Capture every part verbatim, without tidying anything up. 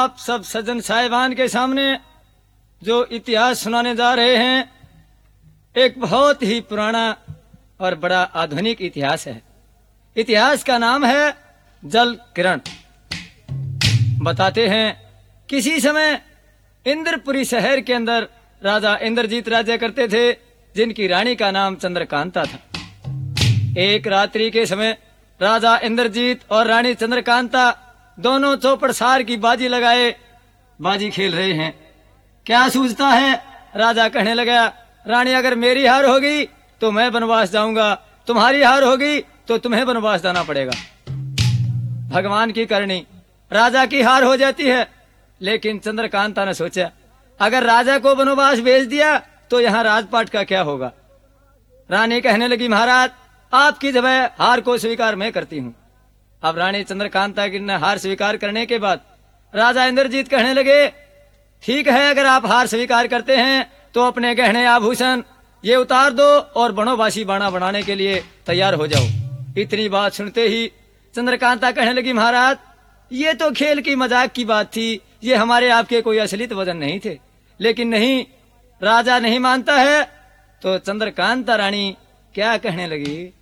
आप सब सज्जन साहिबान के सामने जो इतिहास सुनाने जा रहे हैं, एक बहुत ही पुराना और बड़ा आधुनिक इतिहास है। इतिहास का नाम है जल किरण। बताते हैं, किसी समय इंद्रपुरी शहर के अंदर राजा इंद्रजीत राज्य करते थे, जिनकी रानी का नाम चंद्रकांता था। एक रात्रि के समय राजा इंद्रजीत और रानी चंद्रकांता दोनों चौपड़ सार की बाजी लगाए बाजी खेल रहे हैं। क्या सूझता है? राजा कहने लगा, रानी अगर मेरी हार होगी तो मैं वनवास जाऊंगा, तुम्हारी हार होगी तो तुम्हें वनवास जाना पड़ेगा। भगवान की करनी, राजा की हार हो जाती है। लेकिन चंद्रकांता ने सोचा, अगर राजा को वनवास भेज दिया तो यहाँ राजपाट का क्या होगा। रानी कहने लगी, महाराज आपकी जगह हार को स्वीकार मैं करती हूँ। अब रानी चंद्रकांता की ने हार स्वीकार करने के बाद राजा इंद्रजीत कहने लगे, ठीक है, अगर आप हार स्वीकार करते हैं तो अपने गहने आभूषण ये उतार दो और बनोबासी बाणा बनाने के लिए तैयार हो जाओ। इतनी बात सुनते ही चंद्रकांता कहने लगी, महाराज ये तो खेल की मजाक की बात थी, ये हमारे आपके कोई असलित वजन नहीं थे। लेकिन नहीं, राजा नहीं मानता है तो चंद्रकांता रानी क्या कहने लगी,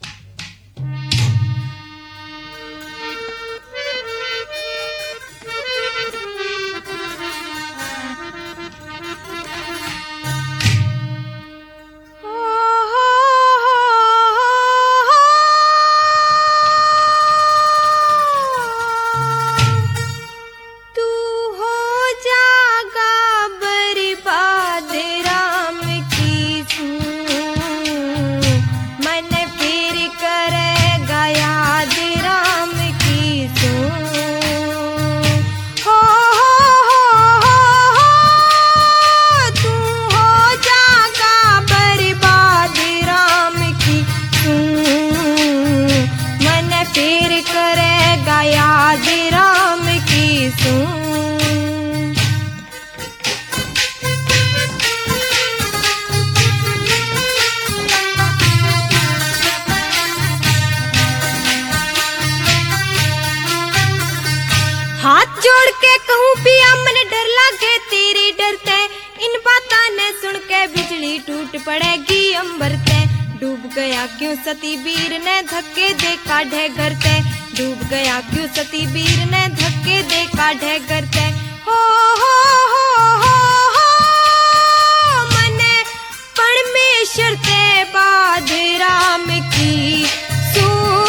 पड़ेगी अंबर ते। डूब गया क्यों सती वीर ने धक्के दे काढ़े घर ते। डूब गया क्यों सती वीर ने धक्के दे काढ़े घर ते। हो हो हो हो हो मने परमेश्वर ते बाध राम की सू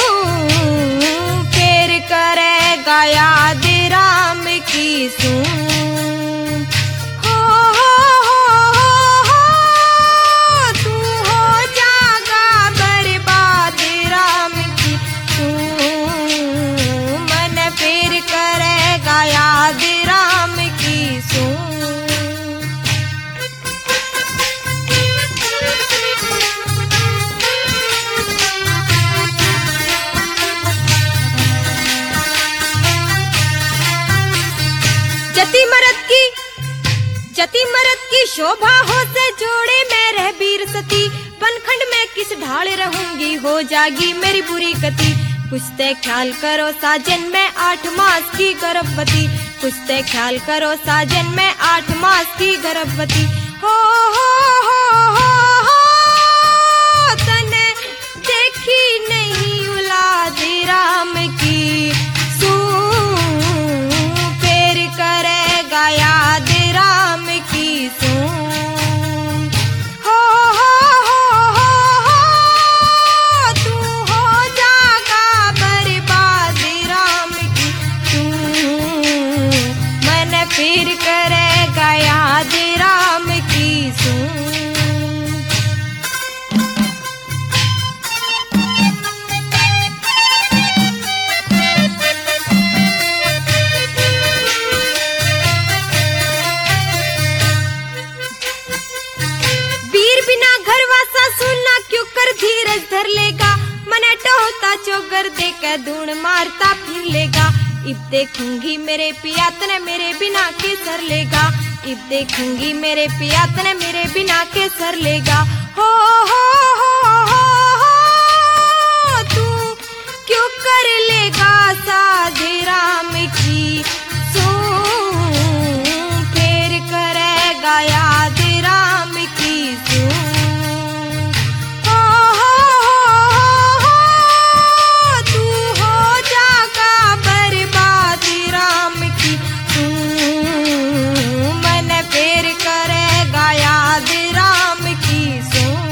फेर करेगा याद राम की सू। जति मरद की शोभा हो से जोड़े मैं रह वीर सती। बनखंड में किस ढाल रहूंगी, हो जागी मेरी बुरी गति। कुछ ते ख्याल करो साजन मैं आठ मास की गर्भवती। कुछ ते ख्याल करो साजन मैं आठ मास की गर्भवती। हो हो हो हो हो तने देखी नहीं औलाद राम की सू फेर करेगा याद राम की सू। हो हो हो हो हो तू हो जागा बर्बाद राम की तू। मन फिर करेगा याद राम की सू। धीरज धर लेगा मने टोता चोगर देकर धूण मारता फिर लेगा। इब देखूंगी मेरे पिया तने मेरे बिना के सर लेगा। इब देखूंगी मेरे पिया तने मेरे बिना के सर लेगा। हो हो हो हो हो तू क्यों कर लेगा साधे राम की सू याद राम की सुन। हो हो हो तू हो जागा बर्बाद राम की सुन। मन फिर करेगा याद राम की सुन।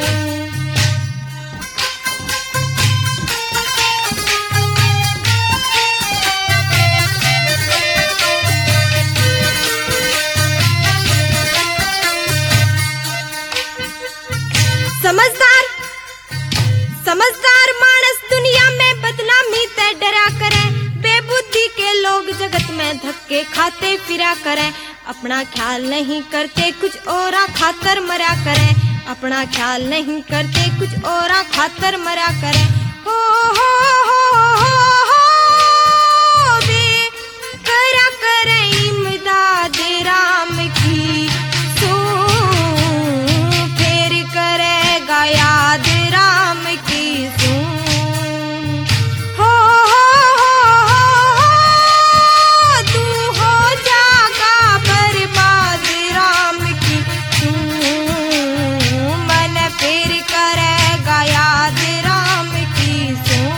समझदार समझदार मानस दुनिया में बदनामी ते डरा करे। बेबुद्धि के लोग जगत में धक्के खाते फिरा करे। अपना ख्याल नहीं करते कुछ औरा खातर मरा करे। अपना ख्याल नहीं करते कुछ औरा खातर मरा करे। हो हो हो हो हो बे करा करे इमदाद राम की सुन। फिर करेगा याद राम की सुन। हो हो हो तू हो जागा बर्बाद राम की सुन। मन फिर करेगा याद राम की सुन।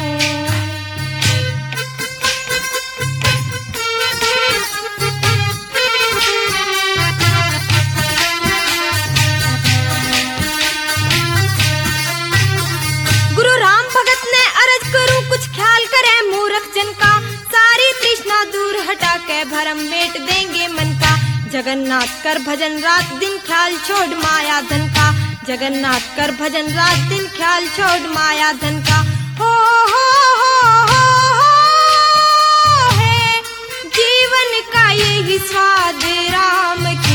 गुरु राम भगत ने अर्ज करूं कुछ ख्याल करे मूर्ख जन का। सारी तृष्णा दूर हटा के भरम मेट देंगे मन का। जगन्नाथ कर भजन रात दिन ख्याल छोड़ माया धन का। जगन्नाथ कर भजन रात दिन ख्याल छोड़ माया धन का। हो हो हो हो है जीवन का यही स्वाद राम